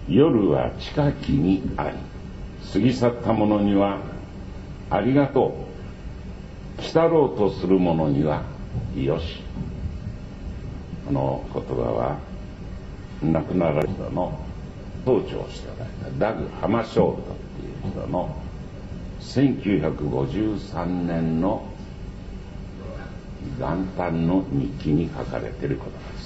夜は近きにあり、過ぎ去った者にはありがとう、来たろうとする者にはよし。この言葉は亡くなられた人の総長をしておられたダグ・ハマショールドっていう人の1953年の元旦の日記に書かれていることです。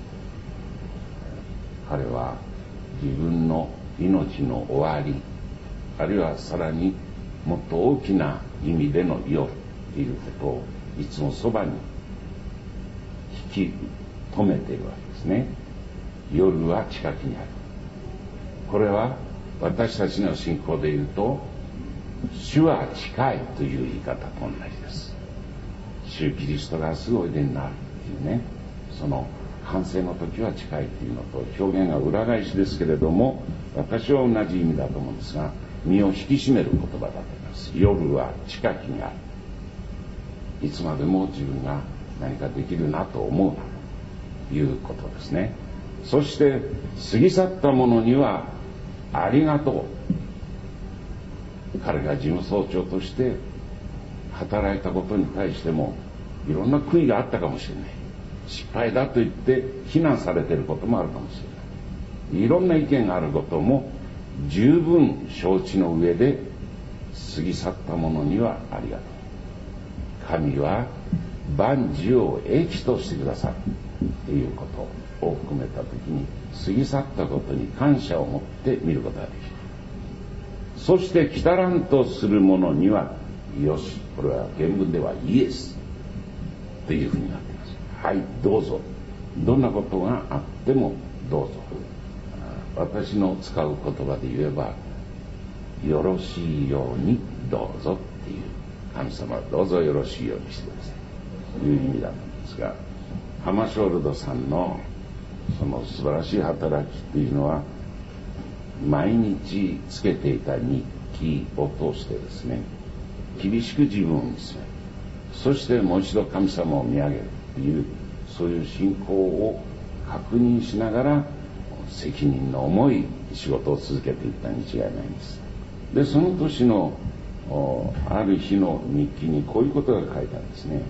彼は自分の命の終わり、あるいはさらにもっと大きな意味での夜ということをいつもそばに引き止めているわけですね。夜は近きにある。これは私たちの信仰でいうと、主は近いという言い方と同じです。主キリストがすぐおいでになるっていうね、その完成の時は近いっていうのと表現が裏返しですけれども、私は同じ意味だと思うんですが、身を引き締める言葉だと思います。夜は近きにある。いつまでも自分が何かできるなと思うなということですね。そして過ぎ去った者にはありがとう。彼が事務総長として働いたことに対してもいろんな悔いがあったかもしれない。失敗だと言って非難されていることもあるかもしれない。いろんな意見があることも十分承知の上で、過ぎ去った者にはありがとう。神は万事を益としてくださるということを含めたときに、過ぎ去ったことに感謝を持って見ることができる。そして来たらんとする者にはよし。これは原文ではイエスというふうになっています。はい、どうぞ。どんなことがあってもどうぞ。私の使う言葉で言えば、よろしいようにどうぞっていう、神様どうぞよろしいようにしてくださいという意味だったんですが、ハマショールドさんのその素晴らしい働きっていうのは、毎日つけていた日記を通してですね、厳しく自分を見つめる、そしてもう一度神様を見上げるという、そういう信仰を確認しながら責任の重い仕事を続けていったに違いないんです。でその年のある日の日記にこういうことが書いてあるんですね。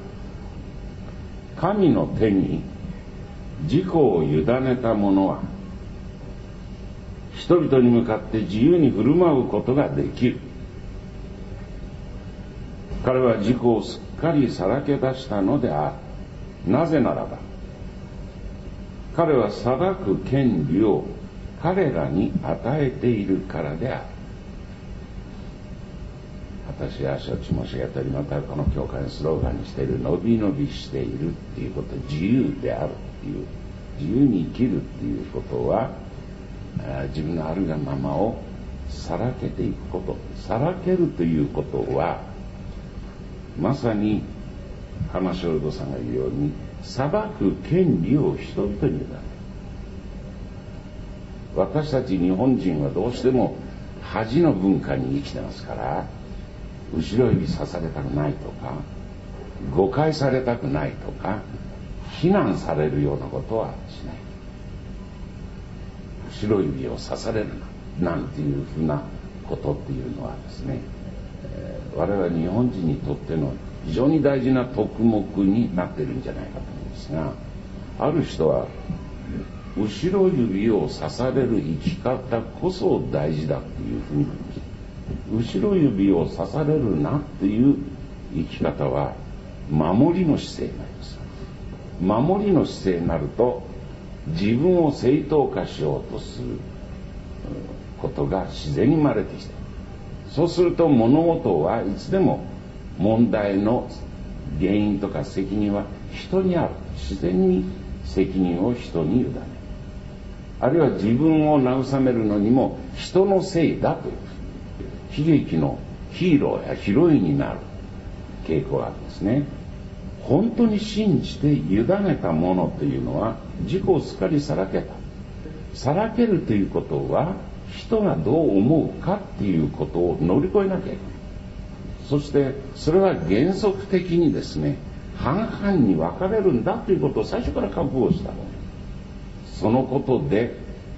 神の手に自己を委ねた者は人々に向かって自由に振る舞うことができる。彼は自己をすっかりさらけ出したのである。なぜならば彼は裁く権利を彼らに与えているからである。私はしょっちゅう申し上げたり、またこの教会のスローガンにしている、伸び伸びしているっていうこと、自由であるっていう、自由に生きるっていうことは、自分のあるがままをさらけていくこと。さらけるということは、まさにハマショールドさんが言うように、裁く権利を人々に委ねる。私たち日本人はどうしても恥の文化に生きてますから、後ろ指さされたくないとか、誤解されたくないとか、非難されるようなことはしない。後ろ指を刺されるななんていうふうなことっていうのはですね、我々日本人にとっての非常に大事な徳目になっているんじゃないかと思うんですが、ある人は後ろ指を刺される生き方こそ大事だっていうふうに言いました。後ろ指を刺されるなっていう生き方は守りの姿勢になります。守りの姿勢になると自分を正当化しようとすることが自然に生まれてきて、そうすると物事はいつでも問題の原因とか責任は人にある。自然に責任を人に委ねる。あるいは自分を慰めるのにも人のせいだという悲劇のヒーローやヒロインになる傾向があるんですね。本当に信じて委ねたものというのは自己をすっかりさらけた。さらけるということは人がどう思うかっていうことを乗り越えなきゃいけない。そしてそれは原則的にですね、半々に分かれるんだということを最初から覚悟した。そのことで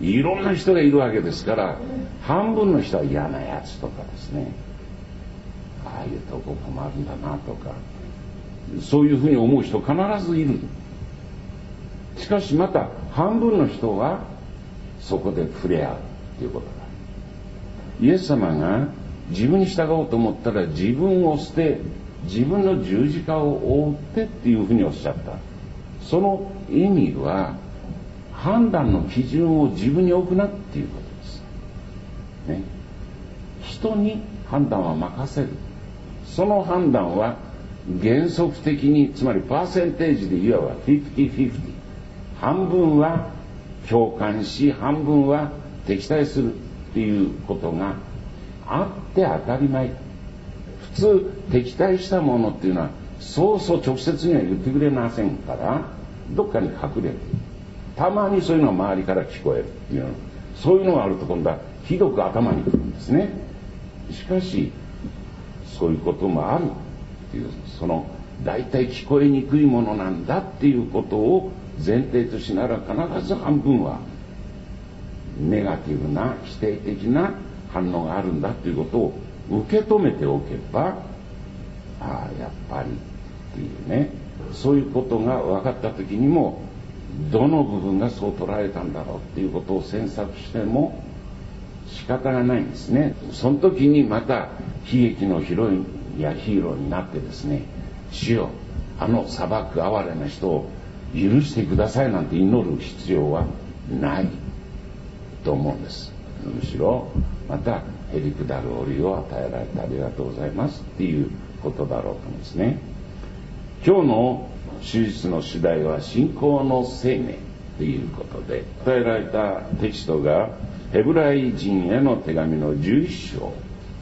いろんな人がいるわけですから、半分の人は嫌なやつとかですね、ああいうとこ困るんだなとか、そういうふうに思う人必ずいる。しかしまた半分の人はそこで触れ合うということだ。イエス様が自分に従おうと思ったら自分を捨て、自分の十字架を追ってっていうふうにおっしゃった。その意味は判断の基準を自分に置くなっていうことです、ね、人に判断は任せる。その判断は原則的に、つまりパーセンテージで言えば 50-50、 半分は共感し半分は敵対するっていうことがあって当たり前。普通敵対したものっていうのはそうそう直接には言ってくれませんから、どっかに隠れて、たまにそういうのが周りから聞こえるっていうの、そういうのがあると今度はひどく頭にくるんですね。しかしそういうこともあるっていう、その大体聞こえにくいものなんだっていうことを前提としながら、必ず半分はネガティブな否定的な反応があるんだということを受け止めておけば、ああやっぱりっていうね、そういうことが分かった時にも、どの部分がそう捉えたんだろうっていうことを詮索しても仕方がないんですね。その時にまた悲劇のヒロインやヒーローになってですね、主よあの裁く哀れな人を許してくださいなんて祈る必要はないと思うんです。むしろまたへりくだる折を与えられてありがとうございますっていうことだろうと思うんですね。今日の手術の主題は信仰の生命ということで、与えられたテキストがヘブライ人への手紙の11章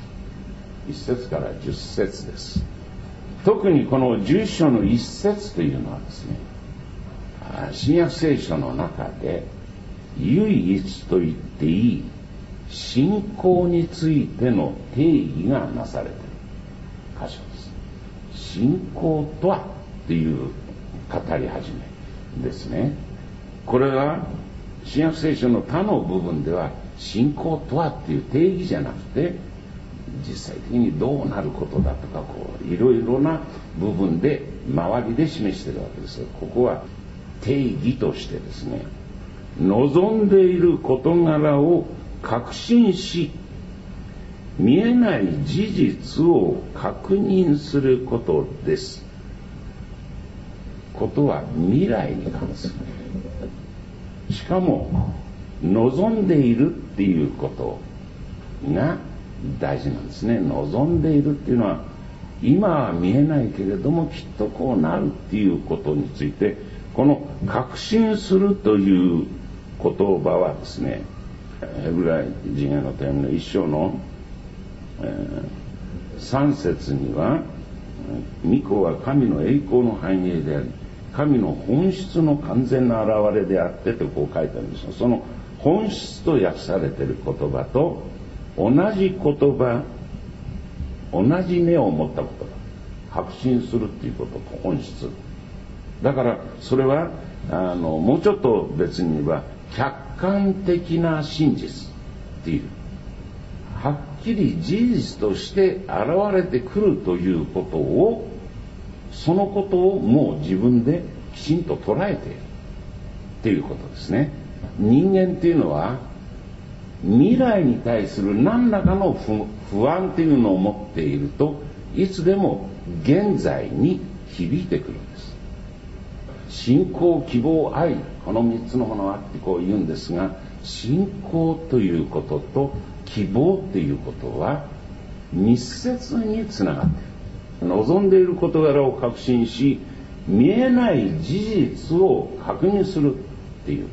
1節から10節です。特にこの11章の1節というのはですね、新約聖書の中で唯一と言っていい信仰についての定義がなされている箇所です。信仰とはっていう語り始めですね。これは新約聖書の他の部分では信仰とはっていう定義じゃなくて、実際的にどうなることだとか、こういろいろな部分で周りで示しているわけですが、ここは定義としてですね、望んでいる事柄を確信し、見えない事実を確認することです。ことは未来に関する。しかも望んでいるっていうことが大事なんですね。望んでいるっていうのは、今は見えないけれどもきっとこうなるっていうことについて、この確信するという言葉はですね、ヘブライ人への手紙の1章の、3節には、御子は神の栄光の繁栄であり、神の本質の完全な現れであってとこう書いてあるんですが、その本質と訳されている言葉と同じ言葉、同じ目を持った言葉、確信するっていうことと本質だから、それはもうちょっと別に言えば客観的な真実っていう、はっきり事実として現れてくるということを、そのことをもう自分できちんと捉えているっていうことですね。人間っていうのは未来に対する何らかの不安っていうのを持っていると、いつでも現在に響いてくるんです。信仰、希望、愛、この3つのものがあってこう言うんですが、信仰ということと希望ということは密接につながっている。望んでいる事柄を確信し、見えない事実を確認するっていうこと。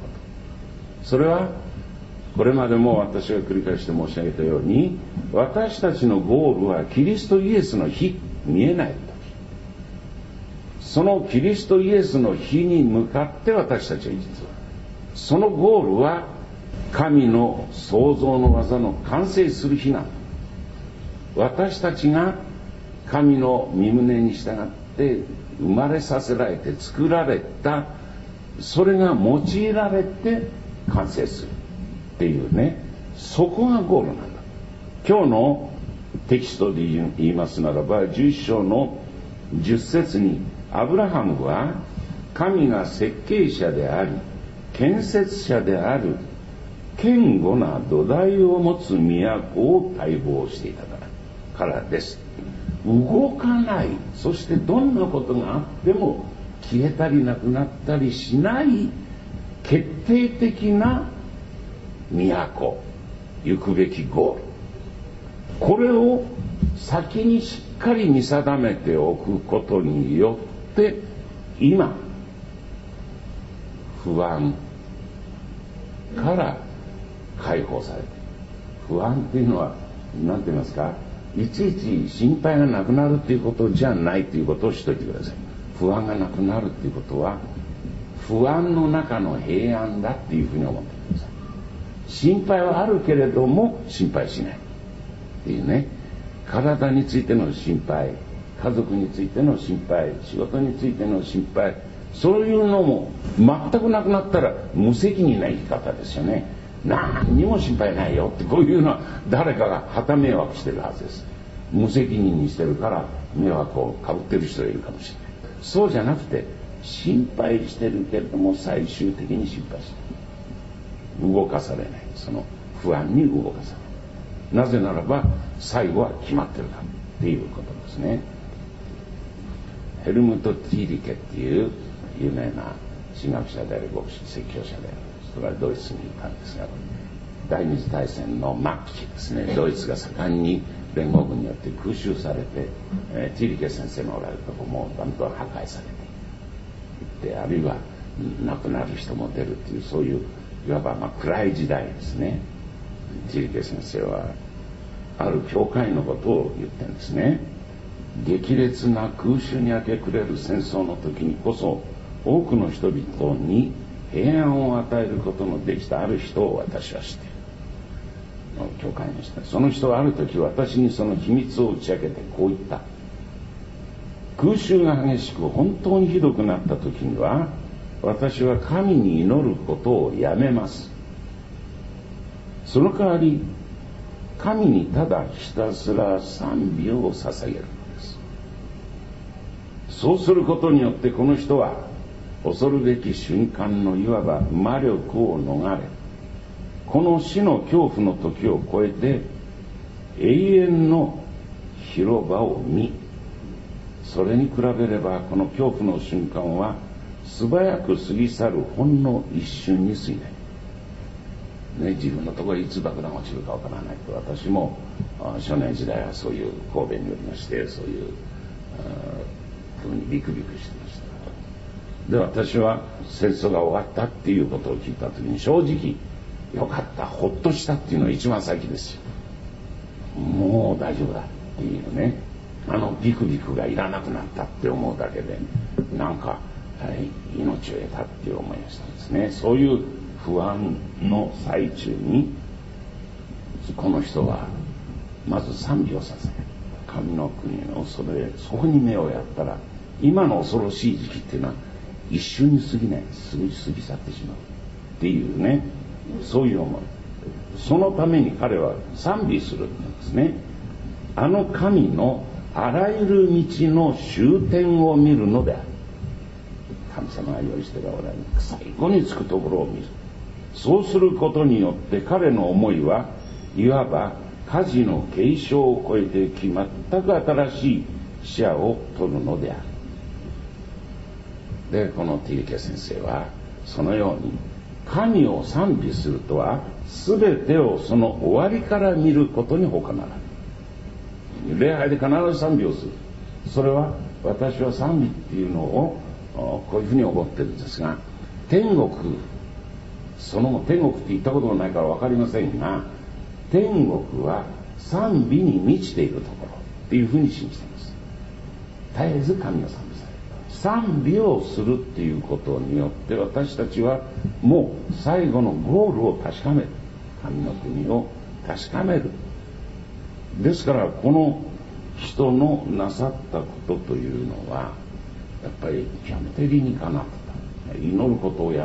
それはこれまでも私が繰り返して申し上げたように、私たちのゴールはキリストイエスの日、見えない時、そのキリストイエスの日に向かって私たちは実はそのゴールは神の創造の技の完成する日なんだ。私たちが神の御胸に従って生まれさせられて作られた、それが用いられて完成する。 っていうね、そこがゴールなんだ。今日のテキストで言いますならば、11章の10節に、アブラハムは神が設計者であり建設者である堅固な土台を持つ都を待望していたからです。動かない、そしてどんなことがあっても消えたりなくなったりしない決定的な都、行くべきゴール、これを先にしっかり見定めておくことによって今不安から解放されて、不安っていうのは何て言いますか、いちいち心配がなくなるっていうことじゃないということをしといてください。不安がなくなるっていうことは不安の中の平安だっていうふうに思ってください。心配はあるけれども心配しないっていうね、体についての心配、家族についての心配、仕事についての心配、そういうのも全くなくなったら無責任な生き方ですよね。何にも心配ないよって、こういうのは誰かが旗迷惑してるはずです。無責任にしてるから迷惑をかぶってる人がいるかもしれない。そうじゃなくて、心配してるけれども最終的に心配しない、動かされない、その不安に動かされない。なぜならば最後は決まってるからっていうことですね。ヘルムト・ティーリケっていう有名な神学者である牧師、説教者である人がドイツにいたんですが、第二次大戦の末期ですね、ドイツが盛んに連合軍によって空襲されて、ティーリケ先生のおられるところもだんだん破壊されていって、あるいは亡くなる人も出るという、そういういわば暗い時代ですね。ティーリケ先生はある教会のことを言ってるんですね。激烈な空襲に明け暮れる戦争の時にこそ多くの人々に平安を与えることのできたある人を私は知っている。教会の人、その人はある時私にその秘密を打ち明けてこう言った。空襲が激しく本当にひどくなった時には私は神に祈ることをやめます。その代わり神にただひたすら賛美を捧げるのです。そうすることによってこの人は恐るべき瞬間のいわば魔力を逃れ、この死の恐怖の時を超えて永遠の広場を見、それに比べればこの恐怖の瞬間は素早く過ぎ去るほんの一瞬に過ぎない、自分のところにいつ爆弾落ちるかわからないと。私も少年時代はそういう神戸におりまして、そういうふうにビクビクしてました。で、私は戦争が終わったっていうことを聞いた時に正直よかった、ほっとしたっていうのが一番先ですよ。もう大丈夫だっていうね、ビクビクがいらなくなったって思うだけでなんか、命を得たっていう思いがしたんですね。そういう不安の最中にこの人はまず賛美をさせる。神の国のそこに目をやったら今の恐ろしい時期っていうのは一瞬に過ぎない、すぐ過ぎ去ってしまうっていうね、そういう思い。そのために彼は賛美するんですね。あの神のあらゆる道の終点を見るのである。神様が用意しておられる最後に着くところを見る。そうすることによって彼の思いはいわば火事の継承を超えて全く新しい視野を取るのである。で、このティーケ先生はそのように神を賛美するとは全てをその終わりから見ることに他ならない。礼拝で必ず賛美をする。それは私は賛美っていうのをこういうふうに思ってるんですが、天国、その後天国って言ったことがないから分かりませんが、天国は賛美に満ちているところっていうふうに信じています。絶えず神を賛美される。賛美をするっていうことによって私たちはもう最後のゴールを確かめる。神の国を確かめる。ですからこの人のなさったことというのはやっぱり極めて理にかなった。祈ることをや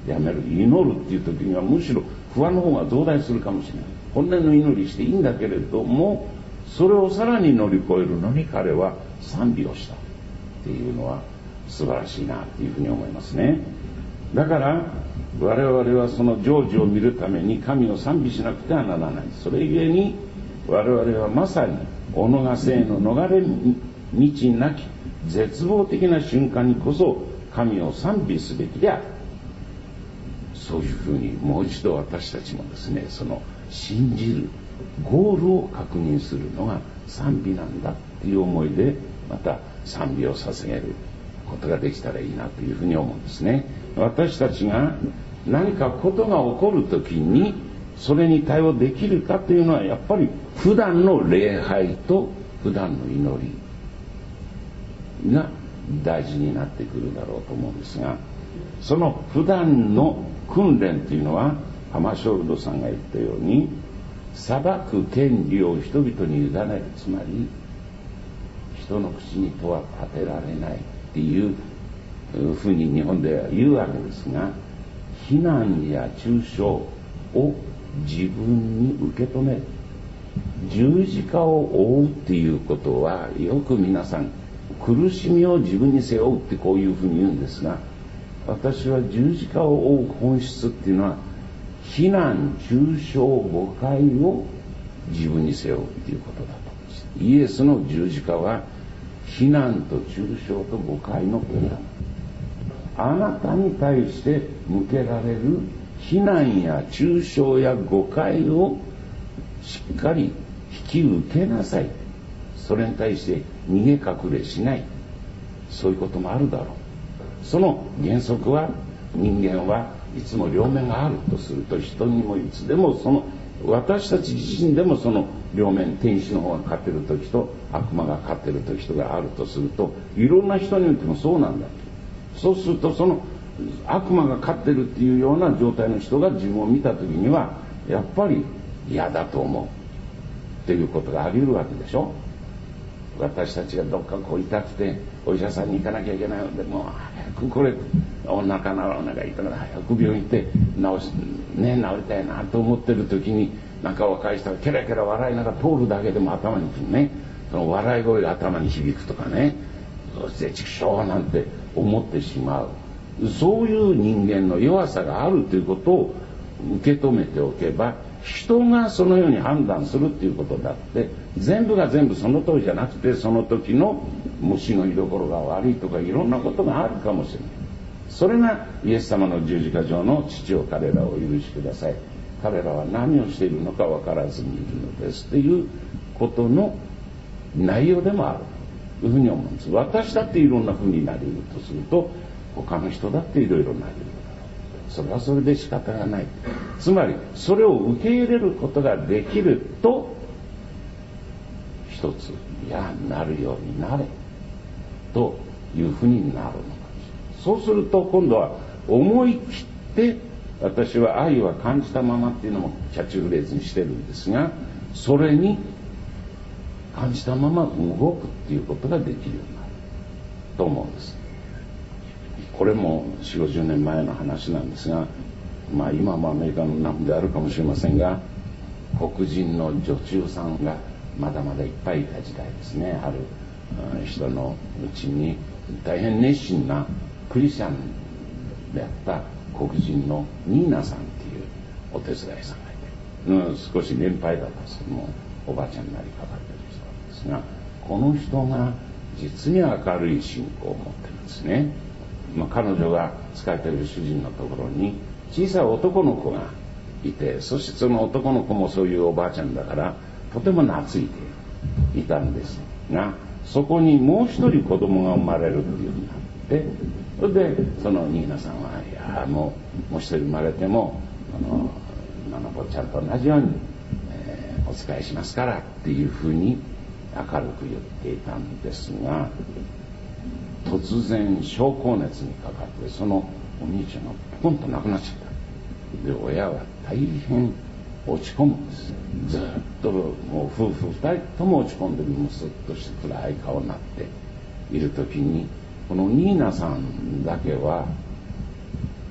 やめる。祈るっていう時にはむしろ不安の方が増大するかもしれない。本音の祈りしていいんだけれども、それをさらに乗り越えるのに彼は賛美をしたっていうのは素晴らしいなっていうふうに思いますね。だから我々はその成就を見るために神を賛美しなくてはならない。それゆえに我々はまさに己が生の逃れ道なき絶望的な瞬間にこそ神を賛美すべきである。そういうふうにもう一度私たちもですね、その信じるゴールを確認するのが賛美なんだっていう思いで、また賛美を捧げることができたらいいなというふうに思うんですね。私たちが何かことが起こるときにそれに対応できるかというのは、やっぱり普段の礼拝と普段の祈りが大事になってくるだろうと思うんですが、その普段の訓練というのはハショルドさんが言ったように、裁く権利を人々に委ねる、つまり人の口にとは立てられないっていうふうに日本では言うわけですが、非難や中傷を自分に受け止める、十字架を負うっていうことは、よく皆さん苦しみを自分に背負うってこういうふうに言うんですが、私は十字架を負う本質っていうのは、非難中傷誤解を自分に背負うっていうことだと思います。イエスの十字架は非難と中傷と誤解のペンあなたに対して向けられる非難や中傷や誤解をしっかり引き受けなさい。それに対して逃げ隠れしない。そういうこともあるだろう。その原則は、人間はいつも両面があるとすると、人にもいつでも私たち自身でもその両面、天使の方が勝ってる時と悪魔が勝ってる時とがあるとすると、いろんな人においてもそうなんだ。そうするとその悪魔が勝ってるっていうような状態の人が自分を見た時には、やっぱり嫌だと思うっていうことがあり得るわけでしょ。私たちがどっか痛くてお医者さんに行かなきゃいけないので、もう早くこれお腹痛くな早く病院行って治りたいなと思ってる時に、なんか若い人がケラケラ笑いながら通るだけでも頭にくるね、その笑い声が頭に響くとかね、そして畜生なんて思ってしまう、そういう人間の弱さがあるということを受け止めておけば、人がそのように判断するっていうことだって、全部が全部その通りじゃなくて、その時の虫の居所が悪いとかいろんなことがあるかもしれない。それがイエス様の十字架上の父を彼らを許しください、彼らは何をしているのか分からずにいるのですということの内容でもあるというふうに思うんです。私だっていろんなふうになり得るとすると、他の人だっていろいろなり得る。それはそれで仕方がない。つまりそれを受け入れることができると、一つなるようになれというふうになるのかもしれない。そうすると今度は思い切って、私は愛は感じたままっていうのもキャッチフレーズにしてるんですが、それに感じたまま動くっていうことができるようになると思うんです。これも4、50年前の話なんですが、今もアメリカの南部であるかもしれませんが、黒人の女中さんがまだまだいっぱいいた時代ですね。ある人のうちに大変熱心なクリスチャンであった黒人のニーナさんっていうお手伝いさんがいて、少し年配だったんですけども、おばあちゃんになりかかっている人なんですが、この人が実に明るい信仰を持ってるんですね。彼女が仕えている主人のところに小さい男の子がいて、そしてその男の子もそういうおばあちゃんだからとても懐いていたんですが、そこにもう一人子供が生まれるっていうふうになって、それでそのニーナさんは、いやもう一人生まれても今の子ちゃんと同じように、お仕えしますからっていうふうに明るく言っていたんですが、突然症候熱にかかって、そのお兄ちゃんがポンと亡くなっちゃった。で親は大変落ち込むんです。ずっともう夫婦2人とも落ち込んでムスッとして暗い顔になっている時に、このニーナさんだけは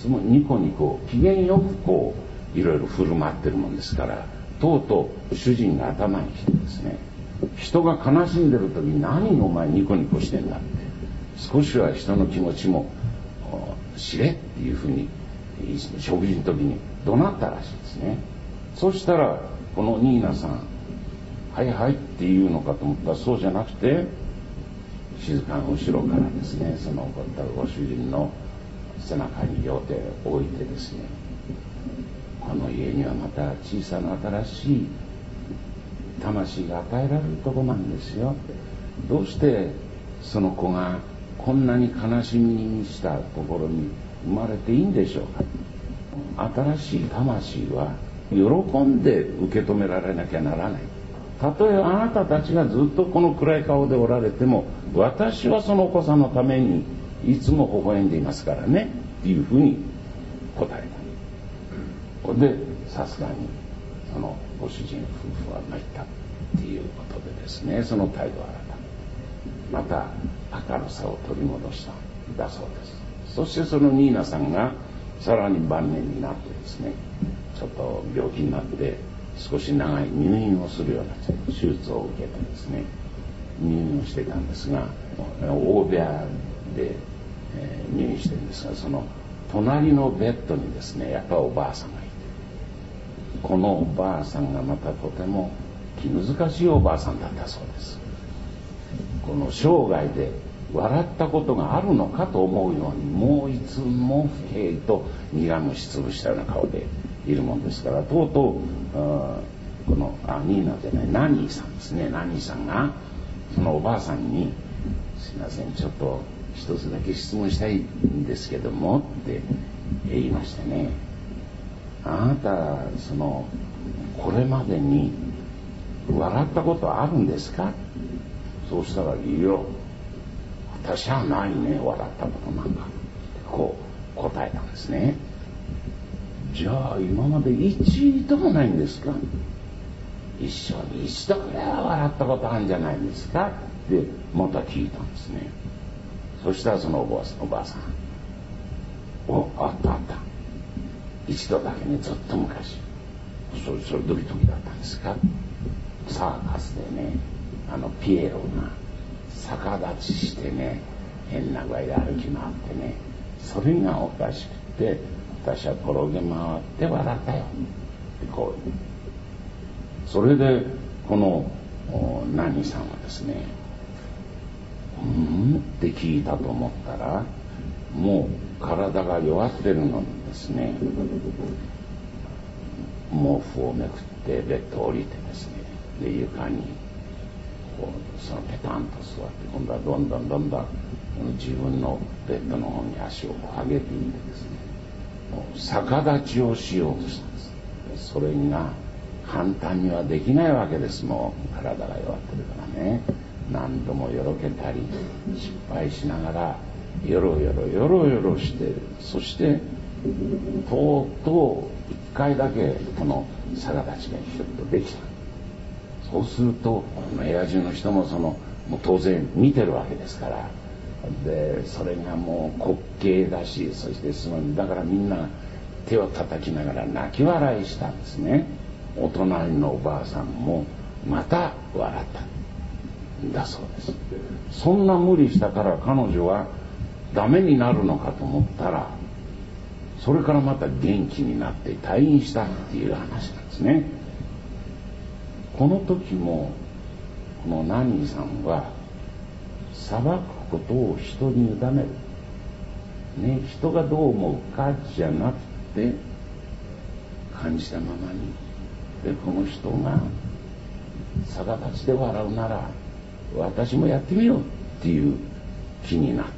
つもニコニコ機嫌よくこういろいろ振る舞ってるもんですから、とうとう主人が頭にきてですね、人が悲しんでる時に何お前ニコニコしてんだって、少しは人の気持ちも知れっていうふうに食事の時に怒鳴ったらしいですね。そしたらこのニーナさん、はいはいっていうのかと思ったら、そうじゃなくて静かに後ろからですね、その怒ったご主人の背中に両手を置いてですね、この家にはまた小さな新しい魂が与えられるとこなんですよ。どうしてその子がこんなに悲しみに満ちたところに生まれていいんでしょうか。新しい魂は喜んで受け止められなきゃならない。たとえあなたたちがずっとこの暗い顔でおられても、私はそのお子さんのためにいつも微笑んでいますからねっていうふうに答えた。でさすがにそのご主人夫婦は参ったっていうことでですね、その態度を改めまた明るさを取り戻したんだそうです。そしてそのニーナさんがさらに晩年になってですね、ちょっと病気になって少し長い入院をするような手術を受けてですね、入院をしてたんですが、大部屋で、入院してるんですが、その隣のベッドにですね、やっぱおばあさんがいて、このおばあさんがまたとても気難しいおばあさんだったそうです。この生涯で笑ったことがあるのかと思うように、もういつも不平と苦虫つぶしたような顔でいるもんですから、とうとうこのニーナでね、ナニーさんですね、ナニーさんがそのおばあさんに「すいません、ちょっと一つだけ質問したいんですけども」って言いましてね、あなたこれまでに笑ったことあるんですか。そうしたら「いや、私はないね、笑ったことなんか」こう答えたんですね。じゃあ今まで一度もないんですか。一生に一度くらいは笑ったことあるんじゃないんですかってまた聞いたんですね。そしたらそのおばあさん「あったあった、一度だけね、ずっと昔。それどういう時だったんですか。サーカスでね、ピエロが逆立ちしてね、変な具合で歩き回ってね、それがおかしくて私は転げ回って笑ったよ」ってこう。それでこのナニさんはですね、って聞いたと思ったら、もう体が弱ってるのにですね、毛布をめくってベッドを降りてですね、で床にこうそのペタンと座って、今度はどんどん自分のベッドの方に足を上げていってですね、逆立ちをしようとしたんです。それが簡単にはできないわけです。もう体が弱ってるからね、何度もよろけたり失敗しながらよろよろして、そしてとうとう一回だけこの逆立ちがひょっとできた。そうすると部屋中の人ももう当然見てるわけですから、でそれがもう滑稽だし、そしてだからみんな手を叩きながら泣き笑いしたんですね。お隣のおばあさんもまた笑ったんだそうです。そんな無理したから彼女はダメになるのかと思ったら、それからまた元気になって退院したっていう話なんですね。この時もこのナニーさんは裁くことを人に委ねる、ね、人がどう思うかじゃなくて感じたままに、でこの人が逆立ちで笑うなら私もやってみようっていう気になって、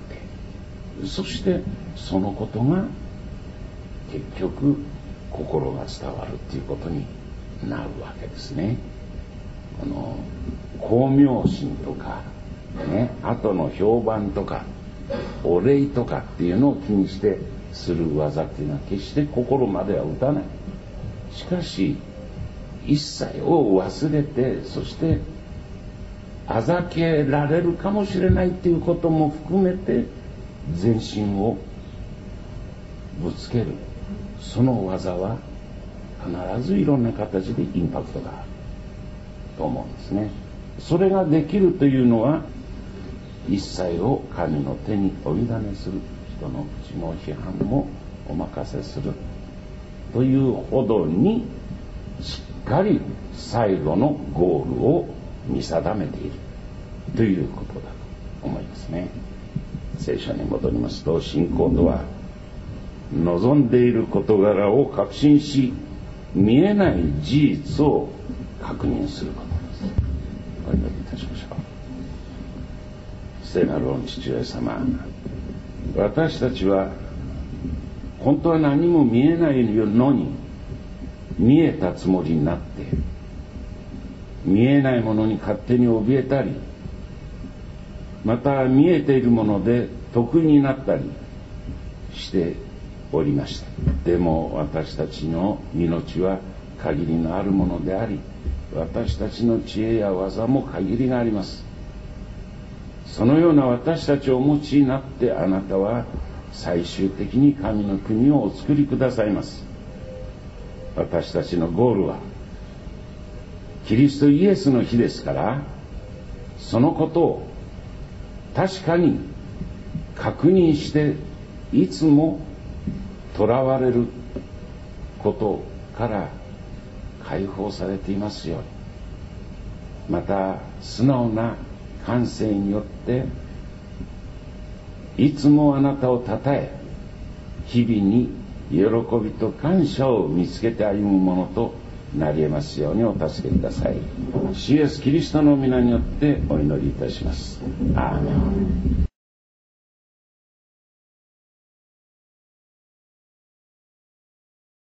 そしてそのことが結局心が伝わるっていうことになるわけですね。功名心とかね、後の評判とかお礼とかっていうのを気にしてする技っていうのは決して心までは打たない。しかし一切を忘れて、そしてあざけられるかもしれないっていうことも含めて全身をぶつける、その技は必ずいろんな形でインパクトがあると思うんですね。それができるというのは、一切を神の手にお委ねする、人の口の批判もお任せするというほどに、しっかり最後のゴールを見定めているということだと思いますね。聖書に戻りますと、信仰とは望んでいる事柄を確信し、見えない事実を確認することです。お祈りいたしましょう。聖なる御父上様、私たちは本当は何も見えないのに見えたつもりになって、見えないものに勝手に怯えたり、また見えているもので得になったりしておりました。でも私たちの命は限りのあるものであり、私たちの知恵や技も限りがあります。そのような私たちをお持ちになって、あなたは最終的に神の国をお作りくださいます。私たちのゴールはキリストイエスの日ですから、そのことを確かに確認して、いつも囚われることから解放されていますように、また素直な感性によっていつもあなたをたたえ、日々に喜びと感謝を見つけて歩むものとなり得ますようにお助けください。主イエスキリストの皆によってお祈りいたします。アーメン。